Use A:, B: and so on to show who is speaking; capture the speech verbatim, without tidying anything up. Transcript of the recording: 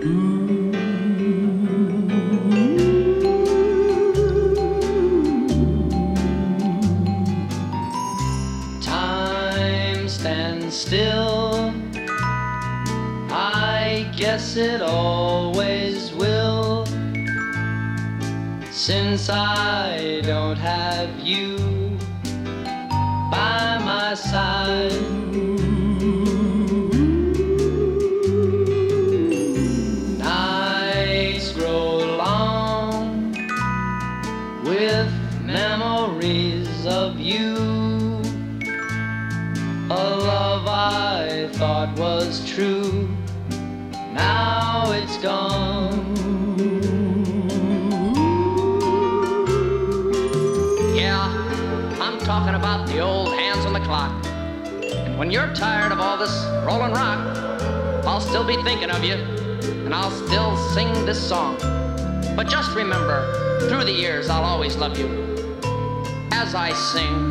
A: Time stands still, I guess it always will, since I don't have you by my side. Nights grow long with memories of you, a love I thought was true, now it's gone. Yeah, I'm talking about the old hands on the clock. And when you're tired of all this rolling rock, I'll still be thinking of you, and I'll still sing this song. But just remember, through the years I'll always love you, as I sing